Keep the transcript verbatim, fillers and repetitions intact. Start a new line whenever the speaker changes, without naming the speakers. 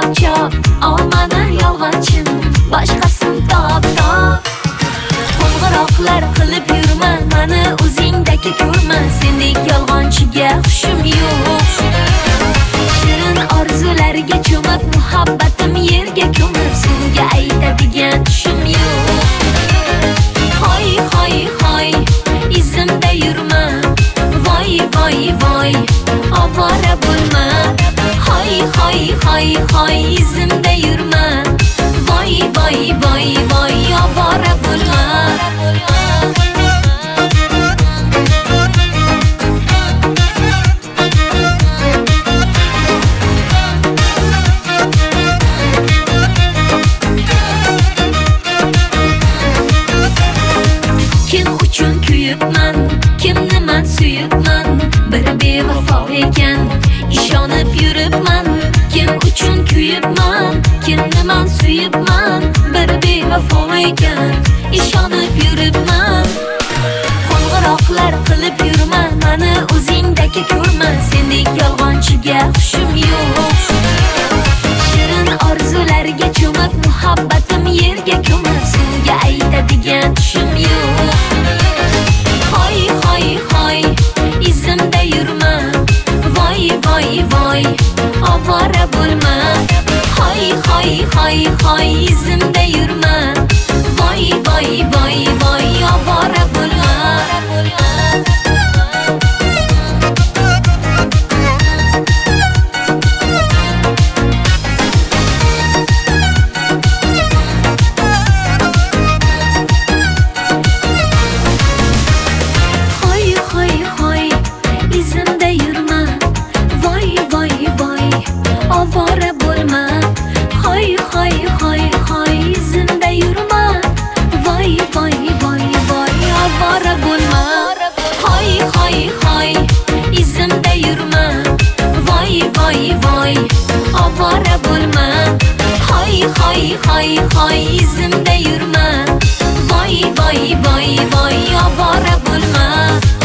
chop. Olmadi yolg'onchim, boshqasim top top. Qo'ng'iroqlar qilib yurma, mani o'zingdagi ko'rma. Sendek yolg'onchiga hushim yo'q. Shirin orzularga cho'mib, muhabbatim yerga ko'mib, senga aytadigan tushim yo'q. Hoy hoy hoy, izimda yurma. Voy voy voy, ovora bo'lma. Hoy hoy hoy hoy, izimda yurma. Voy voy voy voy, ovora bo'lma. Kim uchun kuyibman, kimni men suyibman. Bir bevafo ekan, ishonib yuribman. Kim uchun kuyibman, kimni men suyibman. Bir bevafo ekan, ishonib yuribman. Qo'ng'iroqlar qilib yurma, mani o'zingdagi ko'rma. Sendek yolg'onchiga hushim yo'q. Shirin orzularga cho'mib, muhabbatim yerga ko'mib, senga aytadigan tushim yo'q. Hoy hoy hoy, izimda yurma. Voy voy voy, ovora bo'lma. Hoy hoy hoy hoy, izimda yurma. Voy voy voy voy, ovora bo'lma. Ovora bo'lma. Hoy hoy hoy hoy, izimda yurma. Voy voy voy voy, ovora bo'lma. Hoy hoy hoy, izimda yurma. Voy voy voy, ovora bo'lma. Hoy hoy hoy hoy, izimda yurma. Voy voy voy voy, ovora bo'lma.